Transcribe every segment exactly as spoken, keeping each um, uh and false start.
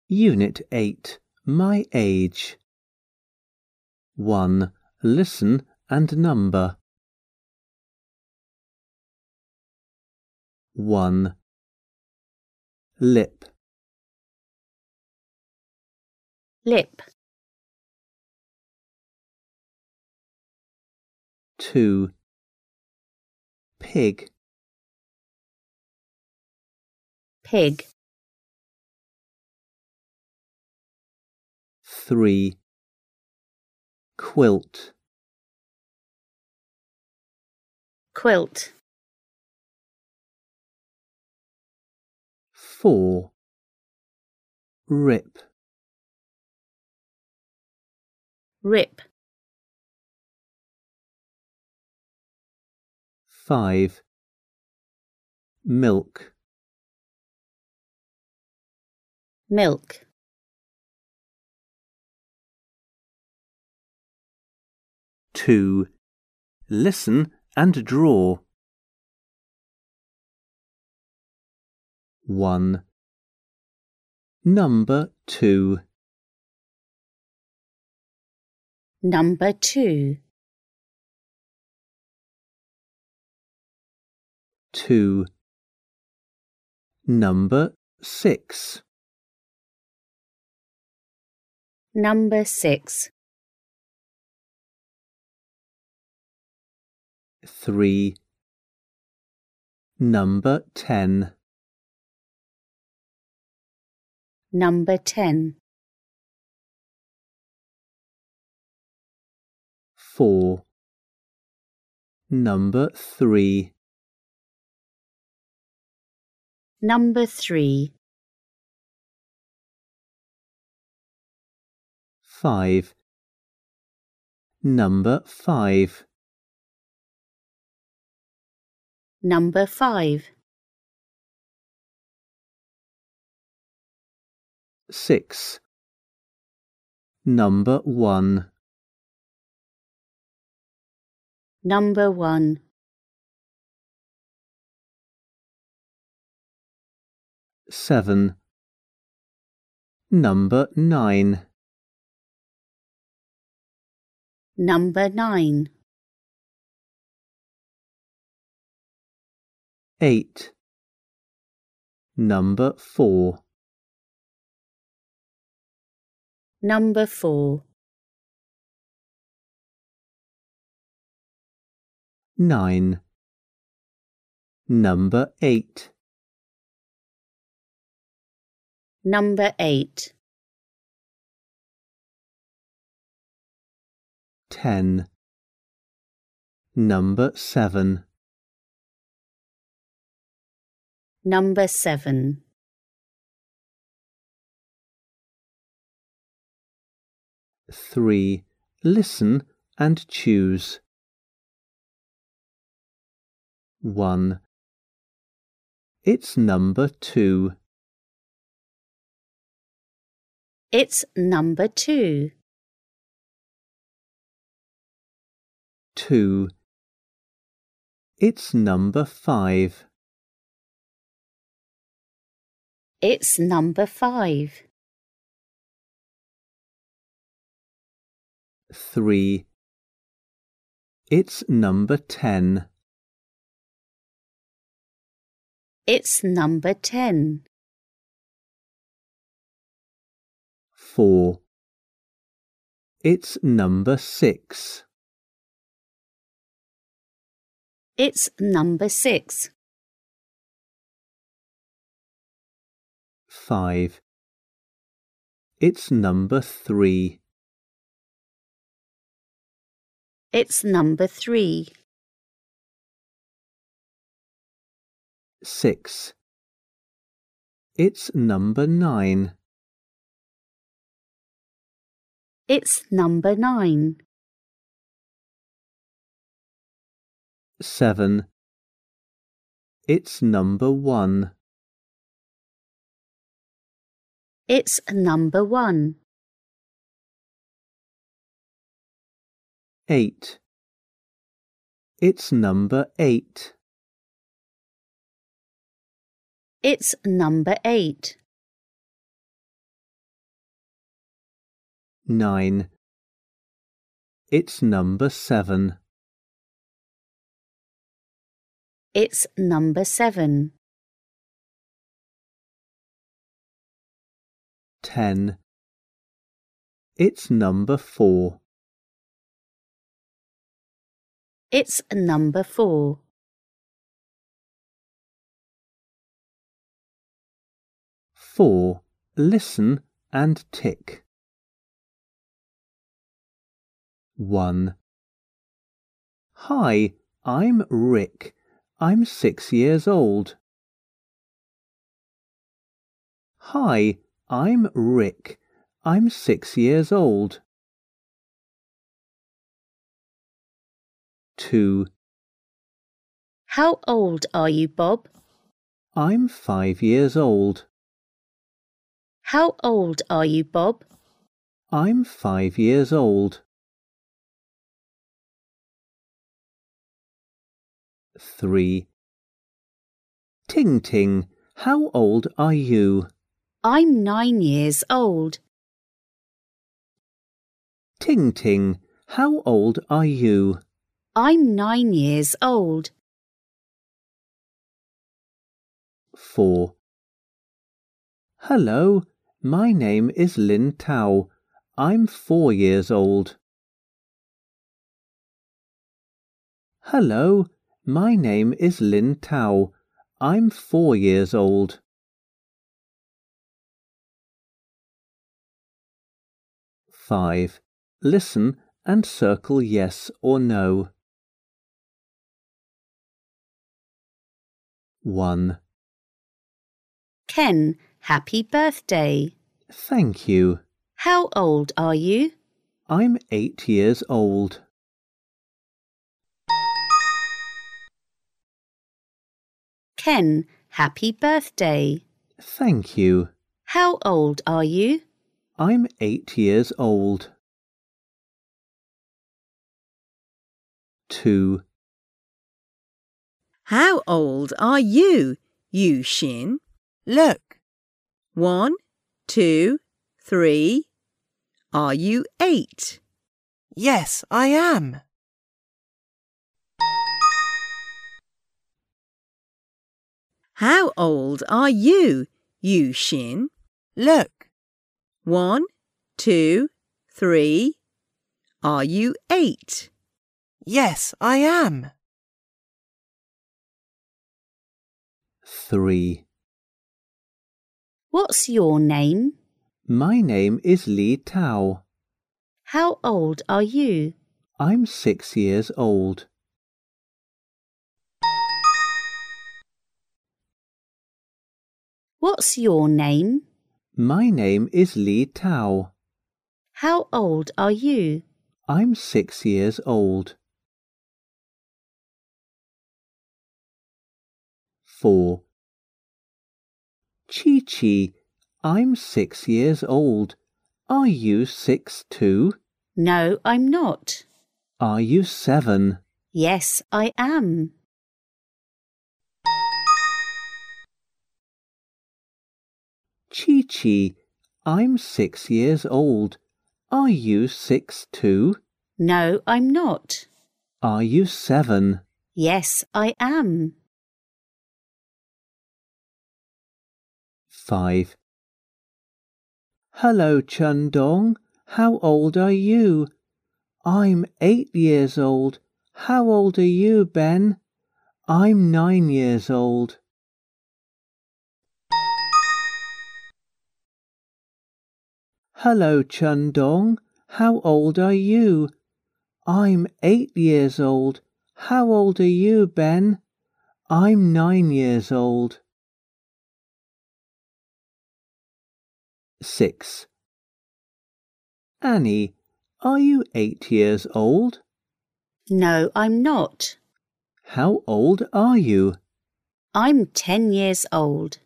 Unit eight, My Age. one. Listen and number. one. Lip. Lip. two. Pig. Pig. three. Quilt. Quilt. four. Rip. Rip. five. Milk. Milk. two. Listen and draw. one. Number two. Number two. two. Number six. Number six. three. Number ten. Number ten. four. Number three. Number three. five. Number five. Number five. six. Number one. Number one. seven. Number nine. Number nine. eight. Number four. Number four. nine. Number eight. Number eight. ten. Number seven. Number seven. three. Listen and choose. one. It's number two. It's number two. two. It's number five. It's number five. three. It's number ten. It's number ten. four. It's number six. It's number six. five. It's number three. It's number three. six. It's number nine. It's number nine. seven. It's number one. It's number one. eight. It's number eight. It's number eight. nine. It's number seven. It's number seven. ten. It's number four. It's number four. four. Listen and tick. one. Hi, I'm Rick. I'm six years old. Hi, I'm Rick. I'm six years old. two. How old are you, Bob? I'm five years old. How old are you, Bob? I'm five years old. three. Ting Ting, how old are you? I'm nine years old. Ting Ting, how old are you? I'm nine years old. four. Hello, my name is Lin Tao. I'm four years old. Hello, my name is Lin Tao. I'm four years old. five. Listen and circle yes or no. one. Ken, happy birthday. Thank you. How old are you? I'm eight years old. Ken, happy birthday. Thank you. How old are you? I'm eight years old. two. How old are you, Yu Xin? Look. One, two, three. Are you eight? Yes, I am. How old are you, Yu Xin? Look. One, two, three. Are you eight? Yes, I am. three. What's your name? My name is Li Tao. How old are you? I'm six years old. What's your name? My name is Li Tao. How old are you? I'm six years old. four. Chi Chi, I'm six years old. Are you six too? No, I'm not. Are you seven? Yes, I am. Chi Chi, I'm six years old. Are you six too? No, I'm not. Are you seven? Yes, I am. five. Hello, Chun Dong. How old are you? I'm eight years old. How old are you, Ben? I'm nine years old. Hello, Chun Dong. How old are you? I'm eight years old. How old are you, Ben? I'm nine years old. six. Annie, are you eight years old? No, I'm not. How old are you? I'm ten years old.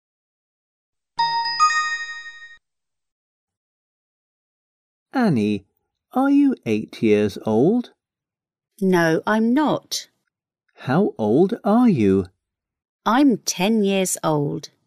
Annie, are you eight years old? No, I'm not. How old are you? I'm ten years old.